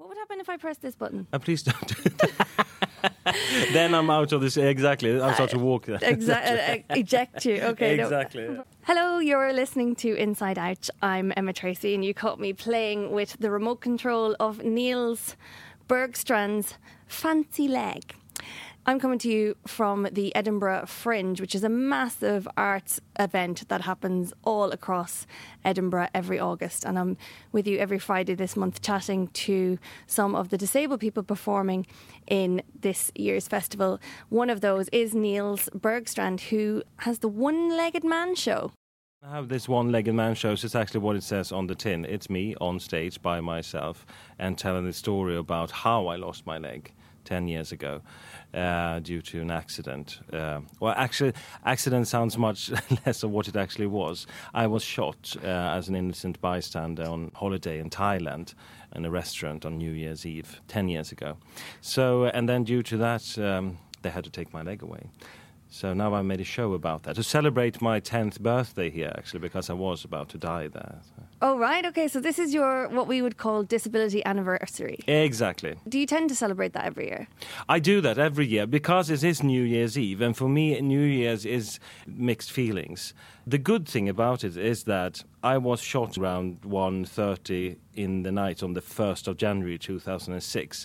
What would happen if I press this button? Please don't do that. Then I'm out of this. Exactly. I'm start to walk there. Eject you. Okay. Exactly. No. Hello, you're listening to Inside Out. I'm Emma Tracy, and you caught me playing with the remote control of Niels Bergstrand's Fancy Leg. I'm coming to you from the Edinburgh Fringe, which is a massive arts event that happens all across Edinburgh every August. And I'm with you every Friday this month chatting to some of the disabled people performing in this year's festival. One of those is Niels Bergstrand, who has the One-Legged Man Show. I have this One-Legged Man show. It's actually what it says on the tin. It's me on stage by myself and telling the story about how I lost my leg 10 years ago due to an accident. Well, actually, accident sounds much less of what it actually was. I was shot as an innocent bystander on holiday in Thailand in a restaurant on New Year's Eve 10 years ago. So, and then due to that, they had to take my leg away. So now I made a show about that to celebrate my 10th birthday here, actually, because I was about to die there. So. Oh, right. Okay, so this is your, what we would call disability anniversary. Exactly. Do you tend to celebrate that every year? I do that every year because it is New Year's Eve, and for me, New Year's is mixed feelings. The good thing about it is that I was shot around 1:30 in the night on the 1st of January 2006.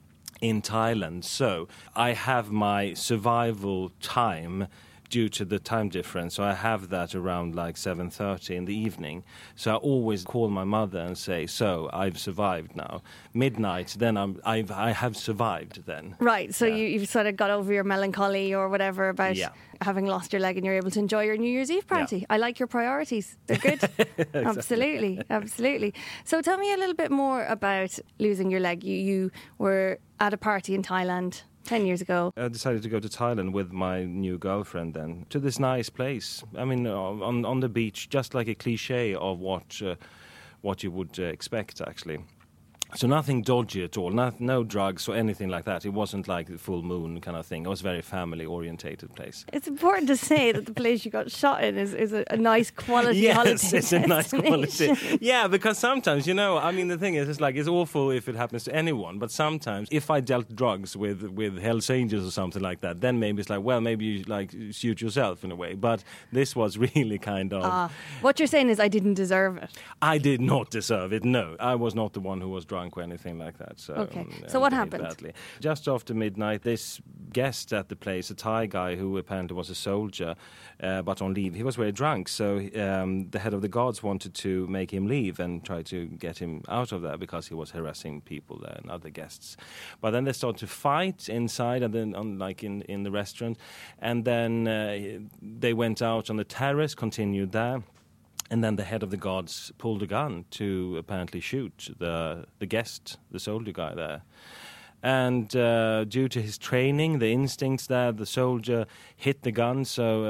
In Thailand, so I have my survival time due to the time difference. So I have that around like 7:30 in the evening. So I always call my mother and say, "So I've survived now." Midnight, then I have survived. Then right. So you've sort of got over your melancholy or whatever about having lost your leg, and you're able to enjoy your New Year's Eve party. Yeah. I like your priorities. They're good. Exactly. Absolutely. So tell me a little bit more about losing your leg. You were at a party in Thailand 10 years ago. I decided to go to Thailand with my new girlfriend then, to this nice place. I mean, on the beach, just like a cliche of what you would expect, actually. So nothing dodgy at all, no drugs or anything like that. It wasn't like the full moon kind of thing. It was a very family-orientated place. It's important to say that the place you got shot in is a nice quality holiday. Yes, it's a nice quality. Yeah, because sometimes, I mean, the thing is, it's awful if it happens to anyone. But sometimes, if I dealt drugs with Hells Angels or something like that, then maybe it's like, well, maybe you shoot yourself in a way. But this was really kind of... What you're saying is I didn't deserve it. I did not deserve it, no. I was not the one who was drunk or anything like that. So, okay. So what happened? Badly. Just after midnight, this guest at the place, a Thai guy who apparently was a soldier, but on leave, he was very drunk. So the head of the guards wanted to make him leave and try to get him out of there because he was harassing people there and other guests. But then they started to fight inside and then in the restaurant. And then they went out on the terrace, continued there. And then the head of the guards pulled a gun to apparently shoot the guest, the soldier guy there. And due to his training, the instincts there, the soldier hit the gun, so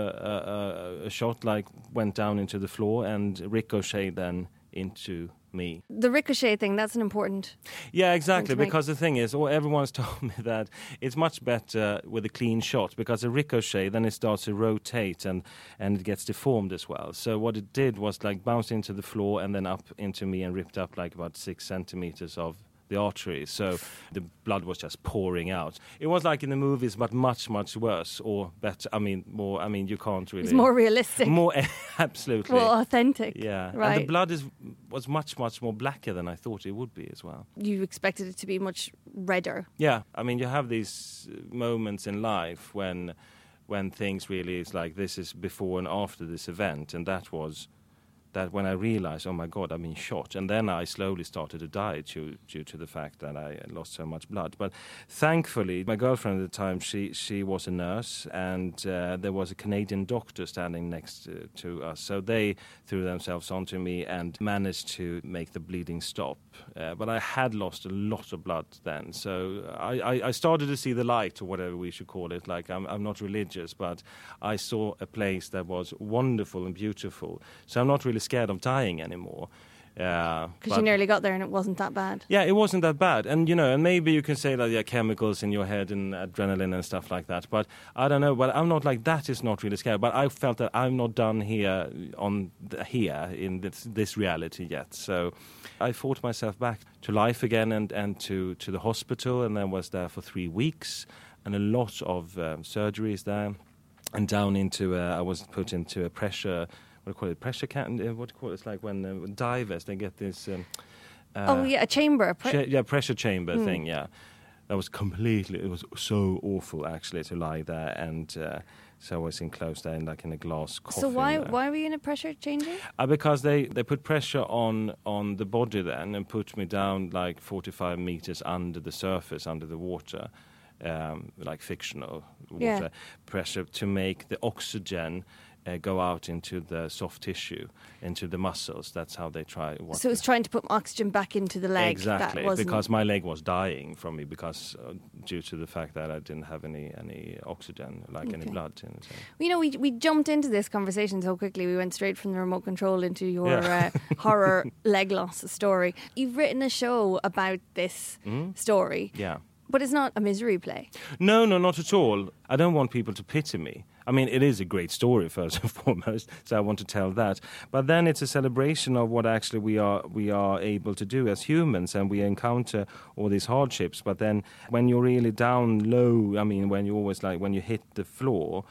a shot went down into the floor and ricocheted then into me. The ricochet thing, that's an important... Yeah, exactly, because the thing is, everyone's told me that it's much better with a clean shot, because a ricochet, then it starts to rotate and it gets deformed as well. So what it did was bounced into the floor and then up into me and ripped up about 6 centimeters of the artery, so the blood was just pouring out. It was like in the movies, but much, much worse, or better. I mean, more. I mean, you can't really. It's more realistic. More, absolutely. More authentic. Yeah, right. And the blood was much, much more blacker than I thought it would be as well. You expected it to be much redder. Yeah, I mean, you have these moments in life when things really is like this is before and after this event, and that was. That when I realized, oh my God, I've been shot. And then I slowly started to die due to the fact that I lost so much blood. But thankfully, my girlfriend at the time, she was a nurse, and there was a Canadian doctor standing next to us. So they threw themselves onto me and managed to make the bleeding stop. But I had lost a lot of blood then. So I started to see the light, or whatever we should call it. I'm not religious, but I saw a place that was wonderful and beautiful. So I'm not really scared of dying anymore. Because you nearly got there and it wasn't that bad. Yeah, it wasn't that bad. And, and maybe you can say that, chemicals in your head and adrenaline and stuff like that. But I don't know. But I'm not like, that is not really scary. But I felt that I'm not done here in this reality yet. So I fought myself back to life again and to the hospital, and then was there for 3 weeks and a lot of surgeries there. And down into, I was put into a pressure... What do you call it? Pressure can? What do you call it? It's like when divers, they get this... a chamber. Pressure chamber thing, yeah. That was it was so awful, actually, to lie there. And so I was enclosed there in a glass coffin. So why were you in a pressure chamber? Because they put pressure on the body then and put me down like 45 meters under the surface, under the water, like fictional water pressure, to make the oxygen... go out into the soft tissue, into the muscles. That's how they try. So it's trying to put oxygen back into the leg. Exactly, because my leg was dying from me because due to the fact that I didn't have any oxygen, any blood in it. Well, we jumped into this conversation so quickly. We went straight from the remote control into your horror leg loss story. You've written a show about this story. Yeah. But it's not a misery play. No, not at all. I don't want people to pity me. I mean, it is a great story, first and foremost, so I want to tell that. But then it's a celebration of what actually we are able to do as humans, and we encounter all these hardships. But then when you're really down low, I mean, when you always when you hit the floor,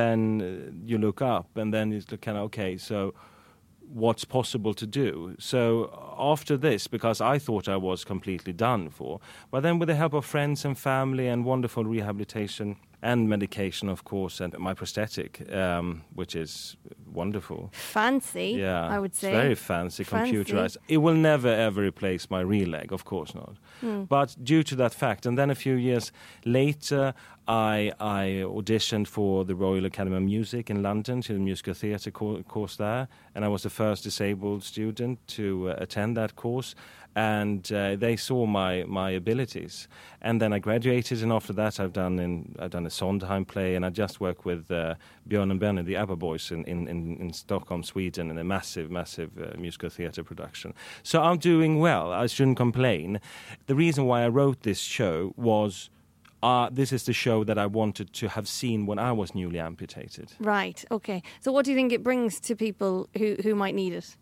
then you look up, and then it's kind of, okay, so... what's possible to do. So after this, because I thought I was completely done for, but then with the help of friends and family and wonderful rehabilitation and medication, of course, and my prosthetic, which is wonderful. Fancy, I would say. It's very fancy, computerized. It will never, ever replace my real leg, of course not. But due to that fact, and then a few years later, I auditioned for the Royal Academy of Music in London, to the musical theatre course there, and I was the first disabled student to attend that course, and they saw my abilities. And then I graduated, and after that I've done a Sondheim play, and I just worked with Björn and Benny, the ABBA Boys, in Stockholm, Sweden, in a massive musical theatre production. So I'm doing well. I shouldn't complain. The reason why I wrote this show was... this is the show that I wanted to have seen when I was newly amputated. Right, okay. So what do you think it brings to people who might need it?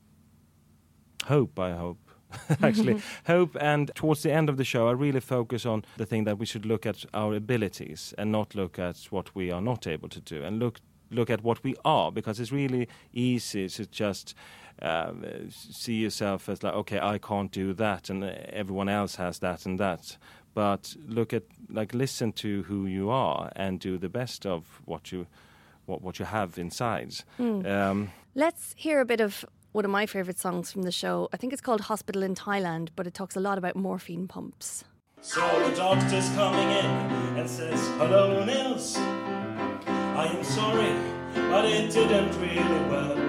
Hope, I hope. Actually, hope. And towards the end of the show, I really focus on the thing that we should look at our abilities and not look at what we are not able to do, and look at what we are, because it's really easy to just... see yourself as like, okay, I can't do that, and everyone else has that and that. But listen to who you are and do the best of what you have inside. Let's hear a bit of one of my favourite songs from the show. I think it's called Hospital in Thailand, but it talks a lot about morphine pumps. So the doctor's coming in and says, "Hello, Nils. I am sorry, but it didn't really work."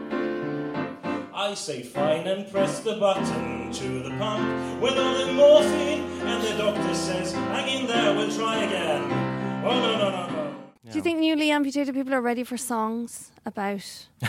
I say fine and press the button to the pump with all the morphine, and the doctor says, "Hang in there, we'll try again." Oh, no. Yeah. Do you think newly amputated people are ready for songs about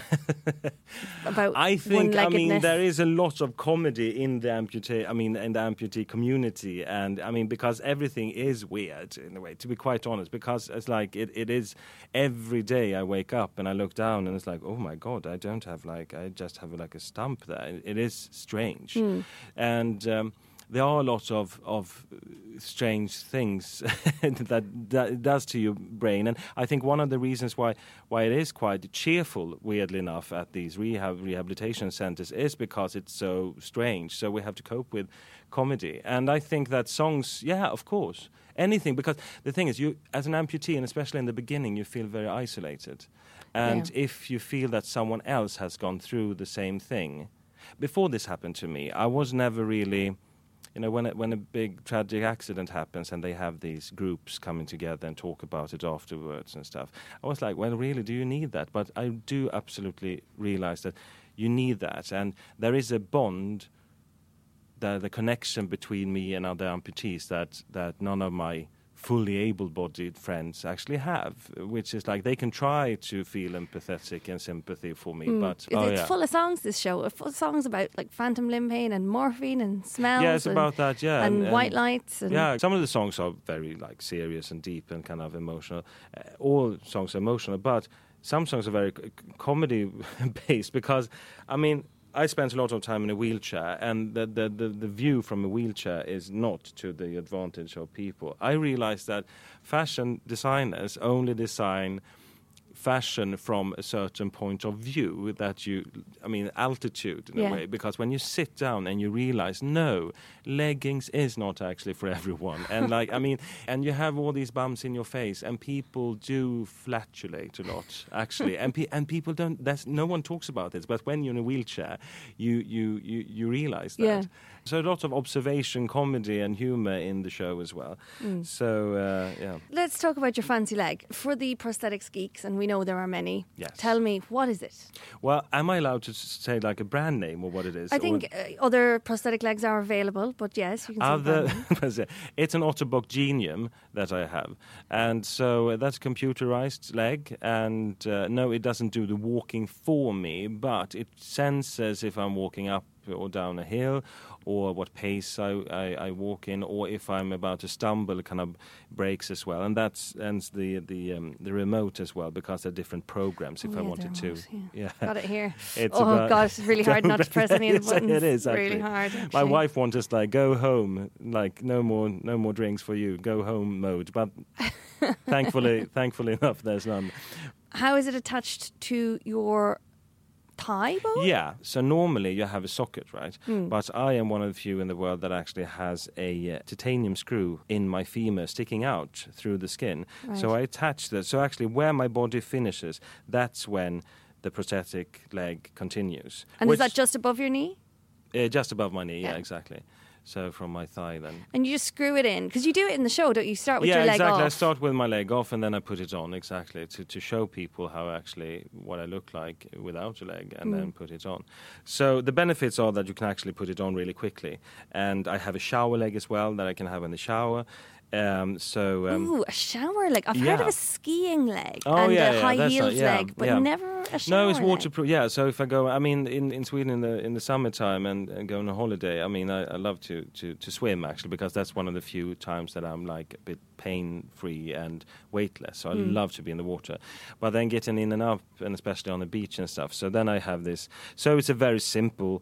I think, one-leggedness? there is a lot of comedy in the amputee community, and because everything is weird in a way, to be quite honest, because it's like it is every day I wake up and I look down and it's like, oh my God, I just have a stump there. It is strange. And there are a lot of strange things that it does to your brain. And I think one of the reasons why it is quite cheerful, weirdly enough, at these rehabilitation centers is because it's so strange. So we have to cope with comedy. And I think that songs, of course, anything. Because the thing is, you, as an amputee, and especially in the beginning, you feel very isolated. And if you feel that someone else has gone through the same thing... Before this happened to me, I was never really... when a big tragic accident happens and they have these groups coming together and talk about it afterwards and stuff, I was like, well, really, do you need that? But I do absolutely realize that you need that. And there is a bond, the connection between me and other amputees that none of my fully able-bodied friends actually have, which is like they can try to feel empathetic and sympathy for me, but It's full of songs, this show. Full of songs about like phantom limb pain and morphine and smells. Yeah, it's about that, yeah. And white lights. And yeah, some of the songs are very like serious and deep and kind of emotional. All songs are emotional, but some songs are very comedy-based because, I mean, I spent a lot of time in a wheelchair, and the view from a wheelchair is not to the advantage of people. I realized that fashion designers only design fashion from a certain point of view, altitude in a way, because when you sit down and you realize, no, leggings is not actually for everyone. And and you have all these bumps in your face, and people do flatulate a lot, actually. and people don't, no one talks about this, but when you're in a wheelchair, you realize that. Yeah. So a lot of observation, comedy and humor in the show as well. So, yeah. Let's talk about your fancy leg. For the prosthetics geeks, and we know there are many, yes. Tell me, what is it? Well, am I allowed to say like a brand name or what it is? I think other prosthetic legs are available, but yes, you can say It's an Ottobock Genium that I have. And so that's a computerized leg. And no, it doesn't do the walking for me, but it senses if I'm walking up or down a hill, or what pace I walk in, or if I'm about to stumble, it kind of brakes as well. And that's the remote as well, because there are different programs if I wanted to. Yeah. Got it here. God, it's really hard not to press any of the buttons. It is actually. Really hard. Actually. My wife wants us like, go home, like no more drinks for you, go home mode. But thankfully enough, there's none. How is it attached to your thigh bone? Yeah, so normally you have a socket, right? But I am one of the few in the world that actually has a titanium screw in my femur sticking out through the skin. Right. So I attach that. So actually where my body finishes, that's when the prosthetic leg continues. And is that just above your knee? Just above my knee, yeah, exactly. So from my thigh then. And you just screw it in? Because you do it in the show, don't you? Start with your leg exactly. off. I start with my leg off and then I put it on, exactly, to show people what I look like without a leg, and then put it on. So the benefits are that you can actually put it on really quickly. And I have a shower leg as well that I can have in the shower. Ooh, a shower leg. I've heard of a skiing leg and a high heels leg, but never a shower No, it's leg. waterproof. Yeah, so if I go, I mean, in Sweden in the summertime and go on a holiday, I mean, I love to swim actually, because that's one of the few times that I'm like a bit pain-free and weightless. So I love to be in the water. But then getting in and up, and especially on the beach and stuff. So then I have this. So it's a very simple,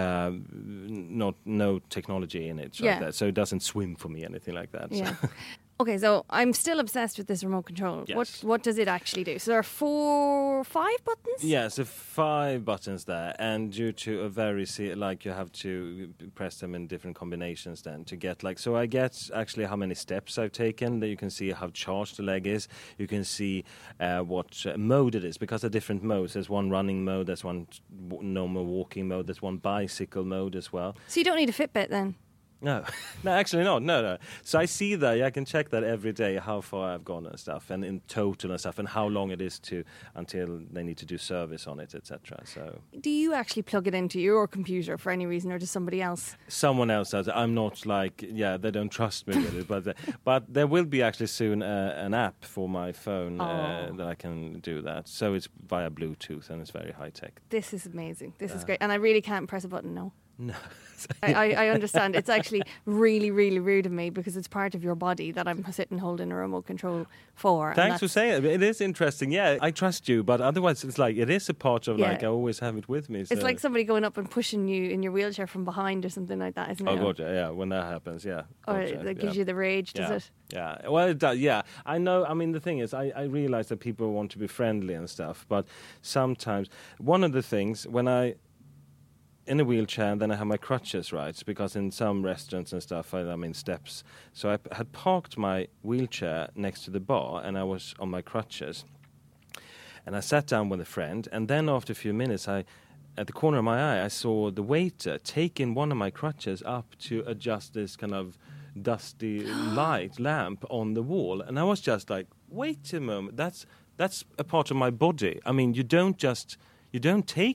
no technology in it, like that. So it doesn't swim for me, anything like that. Yeah. Okay, so I'm still obsessed with this remote control. Yes. What does it actually do? So there are 5 buttons? Yeah, so 5 buttons there, and due to a very, you have to press them in different combinations then to get so I get actually how many steps I've taken, that you can see how charged the leg is, you can see what mode it is, because there are different modes. There's one running mode, there's one normal walking mode, there's one bicycle mode as well. So you don't need a Fitbit then? No, actually not. No. So I see that. I can check that every day, how far I've gone and stuff, and in total and stuff, and how long it is until they need to do service on it, etc. So, do you actually plug it into your computer for any reason, or does somebody else? Someone else does. I'm not they don't trust me with it, but there will be actually soon an app for my phone that I can do that. So it's via Bluetooth, and it's very high tech. This is amazing. This is great, and I really can't press a button. No. I understand. It's actually really, really rude of me, because it's part of your body that I'm sitting holding a remote control for. Thanks for saying it. It is interesting. Yeah, I trust you, but otherwise it's it is a part of I always have it with me. So. It's like somebody going up and pushing you in your wheelchair from behind or something like that, isn't it? Oh, God, yeah, when that happens, yeah. Or it gives you the rage, does it? Yeah, well, it does, yeah. I know, I mean, the thing is, I realize that people want to be friendly and stuff, but sometimes, one of the things, when in a wheelchair, and then I have my crutches, right? Because in some restaurants and stuff, I'm in steps. So I had parked my wheelchair next to the bar, and I was on my crutches. And I sat down with a friend, and then after a few minutes, at the corner of my eye, I saw the waiter taking one of my crutches up to adjust this kind of dusty lamp on the wall. And I was just like, wait a moment, that's a part of my body. I mean, you don't take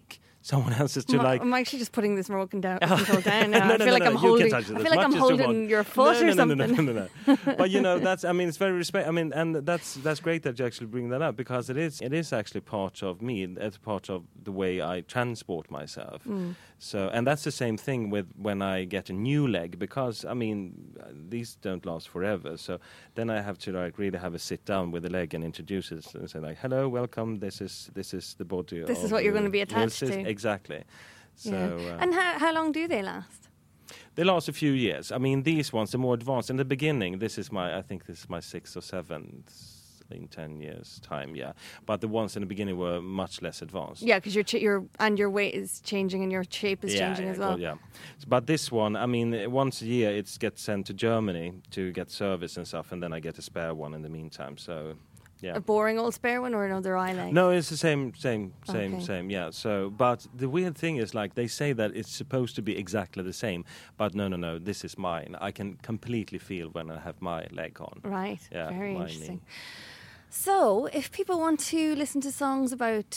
someone else's to like. I'm actually just putting this remote control down now. No, I feel like I'm holding. I I feel like I'm holding your foot or something. No. But that's. I mean, it's very respect. I mean, and that's great that you actually bring that up, because it is actually part of me. It's part of the way I transport myself. So, and that's the same thing with when I get a new leg, because I mean, these don't last forever. So then I have to like really have a sit down with the leg and introduce it and say like, "Hello, welcome. This is the body. This is what you're going to be attached to." Exactly. So, and how long do they last? They last a few years. I mean, these ones, the more advanced. In the beginning, I think this is my 6th or 7th in 10 years' time, yeah. But the ones in the beginning were much less advanced. Yeah, because your weight is changing and your shape is changing as well. Yeah. But this one, I mean, once a year it gets sent to Germany to get service and stuff, and then I get a spare one in the meantime. So, yeah. A boring old spare one or another eye leg? No, it's the same. Yeah. So, but the weird thing is, like, they say that it's supposed to be exactly the same, but no. This is mine. I can completely feel when I have my leg on. Right. Yeah. Very interesting. Knee. So, if people want to listen to songs about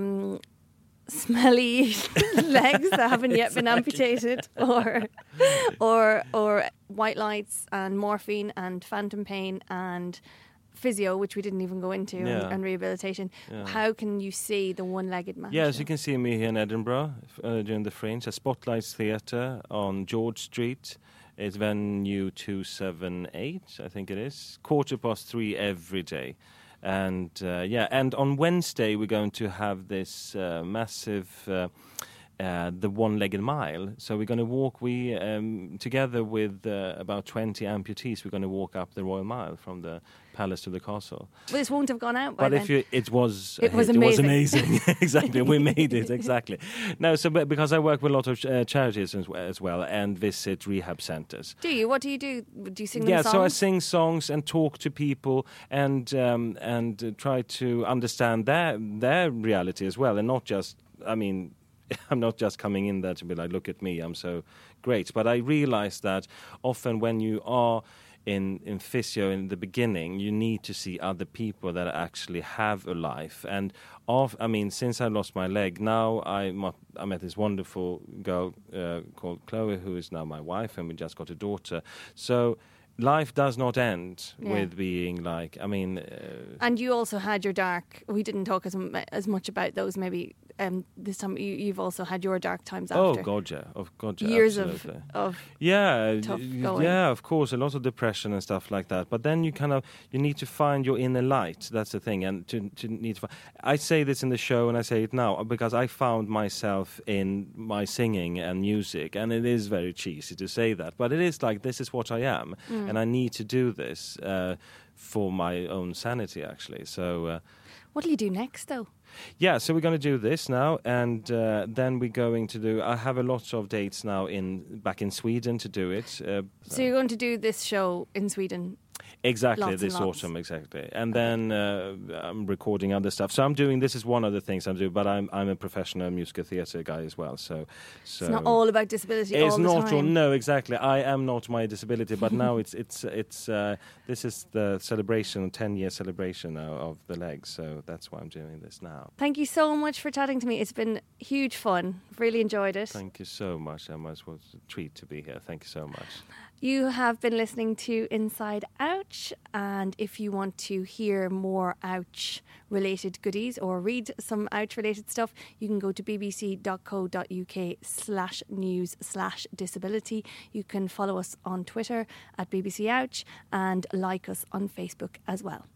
smelly legs that haven't yet been amputated, or white lights and morphine and phantom pain and physio, which we didn't even go into, and rehabilitation, how can you see the One-Legged Man? Yes, you can see me here in Edinburgh during the Fringe at Spotlights Theatre on George Street. It's venue 278, I think it is. 3:15 every day. And and on Wednesday we're going to have this massive the One-Legged Mile. So we're going to walk. We together with about 20 amputees, we're going to walk up the Royal Mile from the palace to the castle. But this won't have gone out by then. But it was amazing. Exactly, we made it exactly. No, so because I work with a lot of charities as well, and visit rehab centres. Do you? What do you do? Do you sing them songs? Yeah, so I sing songs and talk to people and try to understand their reality as well, and not just. I mean, I'm not just coming in there to be like, look at me, I'm so great. But I realize that often when you are in physio in the beginning, you need to see other people that actually have a life. And since I lost my leg, now I met this wonderful girl called Chloe, who is now my wife, and we just got a daughter. So life does not end with being like, and you also had your dark. We didn't talk as much about those maybe this time. You've also had your dark times after. Oh God, yeah. Years absolutely. of tough going. Yeah, of course, a lot of depression and stuff like that. But then you need to find your inner light. That's the thing, and to need to find. I say this in the show, and I say it now because I found myself in my singing and music, and it is very cheesy to say that, but it is like this is what I am. And I need to do this for my own sanity, actually. So, what will you do next, though? Yeah, so we're going to do this now, and then we're going to do. I have a lot of dates now back in Sweden to do it. So you're going to do this show in Sweden? Exactly, this autumn, exactly. And then I'm recording other stuff. So this is one of the things I'm doing, but I'm a professional musical theatre guy as well. So it's not all about disability all the time. No, exactly. I am not my disability, but now it's this is the celebration, 10-year celebration now of the leg. So that's why I'm doing this now. Thank you so much for chatting to me. It's been huge fun. Really enjoyed it. Thank you so much, Emma. It was a treat to be here. Thank you so much. You have been listening to Inside Ouch, and if you want to hear more Ouch-related goodies or read some Ouch-related stuff, you can go to bbc.co.uk/news/disability. You can follow us on Twitter at BBC Ouch and like us on Facebook as well.